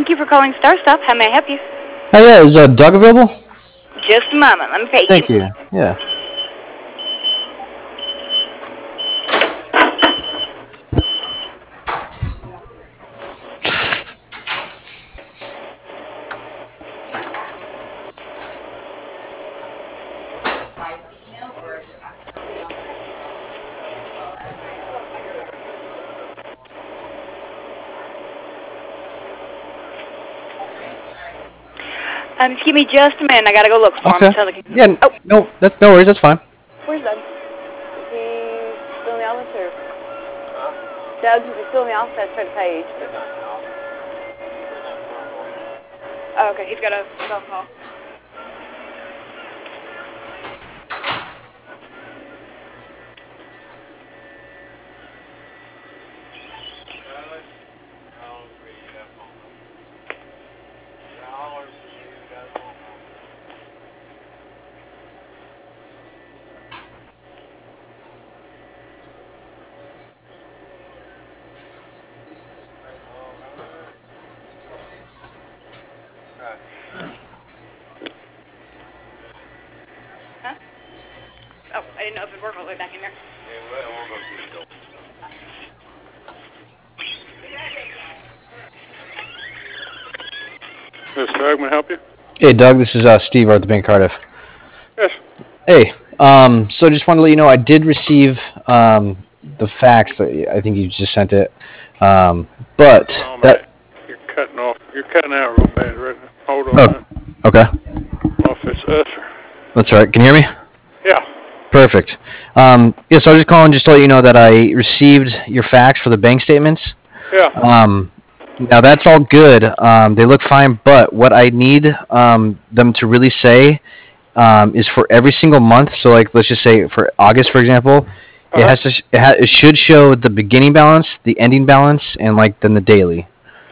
Thank you for calling Star Stop. How may I help you? Hey, yeah, is Doug available? Just a moment. Let me pay Thank you. Yeah. Just give me just a minute. I gotta go look for him. Okay. Yeah. Oh. No, that's no worries. That's fine. Where's Doug? Is he still in the office or? Doug, is he still in the office? I tried to page. Oh, okay. He's got a phone call. Huh? Oh, I didn't know if it'd work all the way back in there. This Doug, may I help you? Hey, Doug. This is Steve over at the Bank of Cardiff. Yes. Hey. So just wanted to let you know I did receive the fax. I think you just sent it. But Oh, that. You're cutting off. You're cutting out real bad right now. Hold on. Oh. Okay. Off it's us. That's all right. Can you hear me? Yeah. Perfect. Yeah, so I was just calling just to let you know that I received your fax for the bank statements. Yeah. Now that's all good. They look fine, but what I need them to really say is for every single month. So, like, let's just say for August, for example, it has to. It should show the beginning balance, the ending balance, and like then the daily.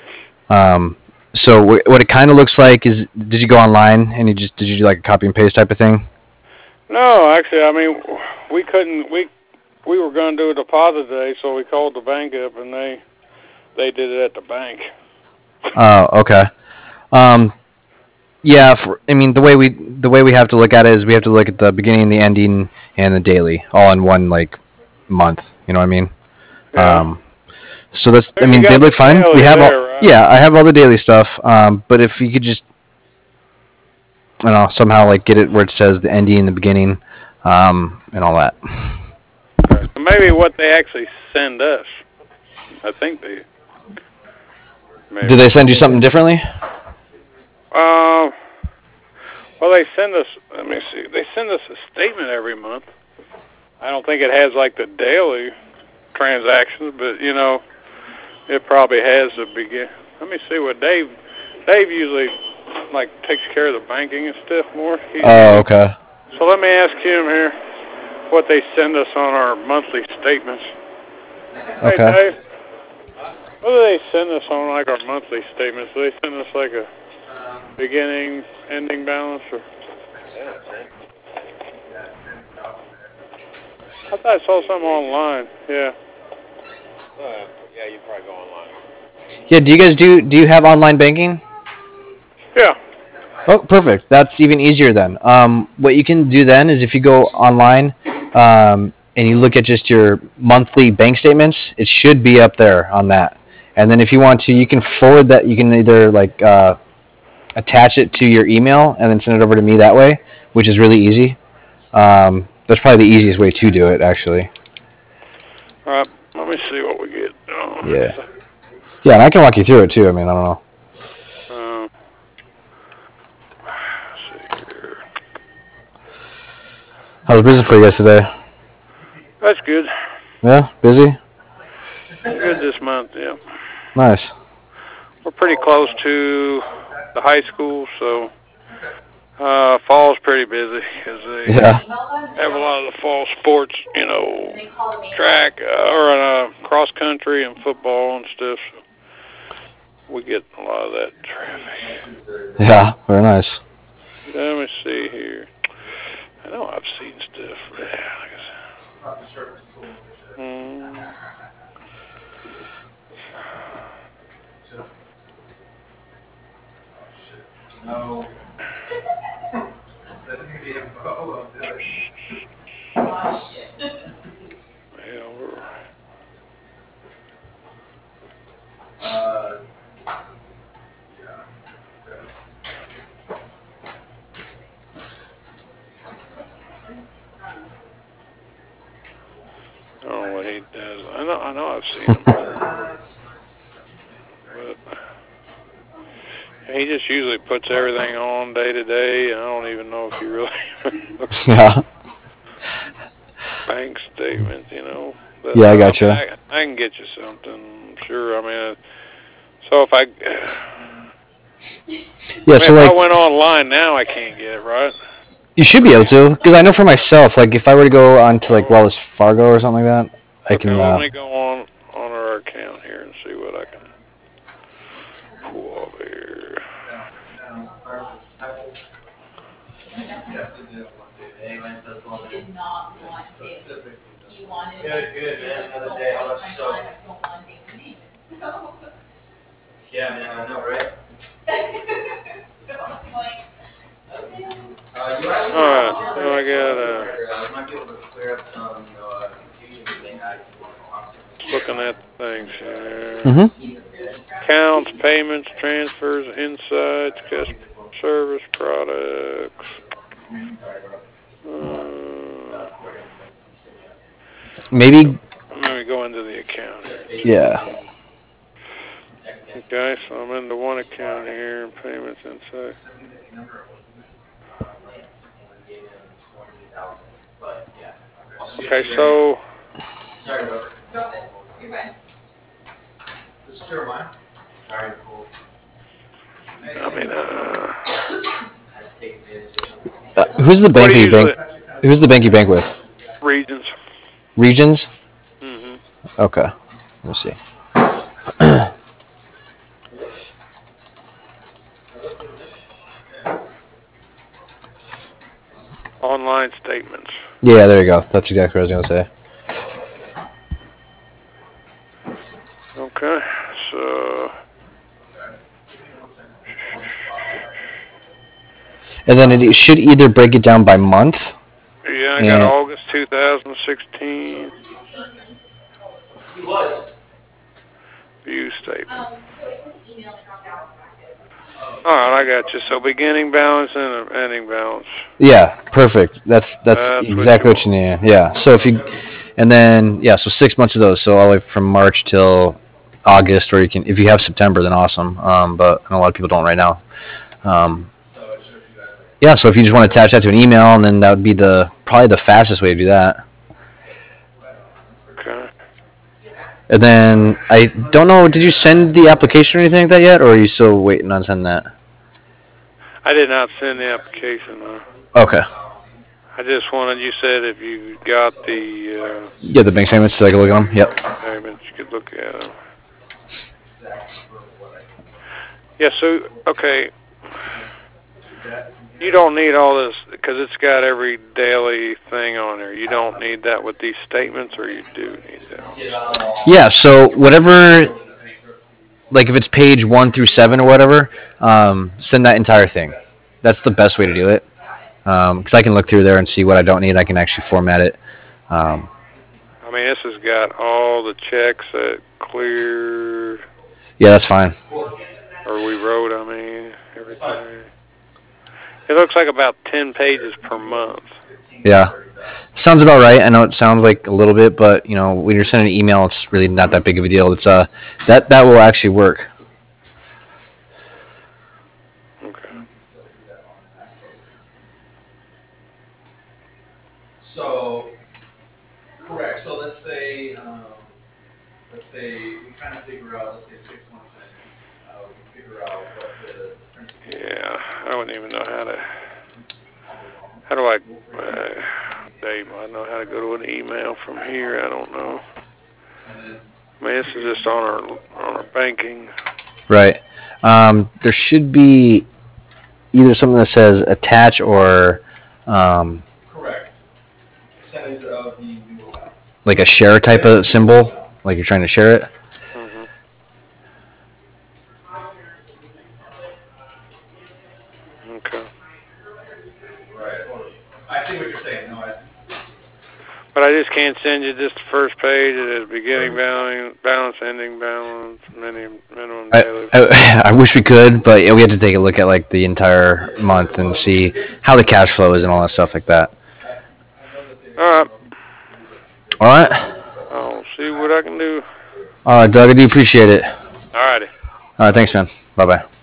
So what it kind of looks like is, did you go online and did you do like a copy and paste type of thing? No, actually, I mean, we couldn't. We were going to do a deposit today, so we called the bank up, and they did it at the bank. Oh, okay. Yeah, I mean the way we have to look at it is we have to look at the beginning, the ending, and the daily all in one like month. You know what I mean? Yeah. So that's. I mean, they look fine. We have all. Right? Yeah, I have all the daily stuff. But if you could just, I don't know, somehow like get it where it says the ending and the beginning, and all that. Okay. So maybe what they actually send us. I think they. Maybe. Did they send you something differently? Well, they send us. Let me see. They send us a statement every month. I don't think it has like the daily transactions, but you know, it probably has the begin. Let me see what Dave usually like takes care of the banking and stuff more. Oh, okay. So let me ask him here what they send us on our monthly statements. Okay. Hey Dave, what do they send us on like our monthly statements? Do they send us like a beginning, ending balance, or? I thought I saw something online. Yeah. Yeah, you probably go online. Yeah. Do you guys do you have online banking? Yeah. Oh, perfect. That's even easier then. What you can do then is if you go online and you look at just your monthly bank statements, it should be up there on that. And then if you want to, you can forward that. You can either like attach it to your email and then send it over to me that way, which is really easy. That's probably the easiest way to do it, actually. All right. Let me see what we get. Yeah. Yeah, and I can walk you through it too. I mean, I don't know. Let's see here. How's business for you guys today? That's good. Yeah, busy? Good this month, yeah. Nice. We're pretty close to the high school, so fall's pretty busy because they have a lot of the fall sports, you know, track or cross country and football and stuff. So we get a lot of that traffic. Yeah, very nice. Let me see here. I know I've seen stuff. Yeah, like I said. I don't know what he does. I know I've seen him. But he just usually puts everything on day to day. I don't even know if he really looks at bank statements, you know. But, yeah, I gotcha. I can get you something, sure. I mean, so if I... Yeah, so if like, I went online now, I can't get it, right? You should be able to, because I know for myself, like if I were to go onto like Wells Fargo or something like that, I Okay, can. well, let me go on our account here and see what I can pull up here. Good, man. Another day. How about yourself? Yeah, man. I know, right? Alright, so I got might be able to clear up some, confusion they had. looking at the things here. Mm-hmm. Accounts, payments, transfers, insights, customer service, products. Maybe. Let me go into the account here. Yeah. Okay, so I'm into one account here, payments, insights. Okay, so... Sorry, Robert. You're fine. This is sure mine. Sorry, cool. I mean, who's the bank you bank? Who's the bank you bank with? Regions. Regions? Mm-hmm. Okay. Let me see. Online statements. Yeah, there you go. That's exactly what I was going to say. Okay, so... And then it should either break it down by month. Yeah, I got August 2016. View statement. Alright, I got you. So beginning balance and ending balance. Yeah, perfect. That's exactly what you need. Yeah. So if you, and then so 6 months of those. So all the way from March till August, or you can, if you have September, then awesome. But I know a lot of people don't right now. Yeah. So if you just want to attach that to an email, and then that would be probably the fastest way to do that. Okay. And then I don't know. Did you send the application or anything like that yet, or are you still waiting on sending that? I did not send the application, though. Okay. I just wanted, you said if you got the... yeah, the bank statements, so I can look at them. Yep. Payments, you could look at them. Yeah, so, okay. You don't need all this, because it's got every daily thing on there. You don't need that with these statements, or you do need that? Yeah, so whatever, like if it's page 1 through 7 or whatever, send that entire thing. That's the best way to do it. Because I can look through there and see what I don't need. I can actually format it. I mean, this has got all the checks that cleared. Yeah, that's fine. Or we wrote, I mean, everything. It looks like about 10 pages per month. Yeah. Sounds about right. I know it sounds like a little bit, but, when you're sending an email, it's really not that big of a deal. It's that will actually work. Okay. So, correct. So let's say we kind of figure out, let's say 6 months in, we figure out what the principal. Yeah, I wouldn't even know how do I, Dave, I know how to go to an email from here. I don't know. I mean, this is just on our banking. Right. There should be either something that says attach or correct. Percentage of the new amount. Like a share type of symbol, like you're trying to share it. Mm-hmm. But I just can't send you just the first page. It is beginning balance, ending balance, minimum daily. I wish we could, but we have to take a look at like the entire month and see how the cash flow is and all that stuff like that. All right. All right. I'll see what I can do. All right, Doug. I do appreciate it. All righty. All right. Thanks, man. Bye-bye.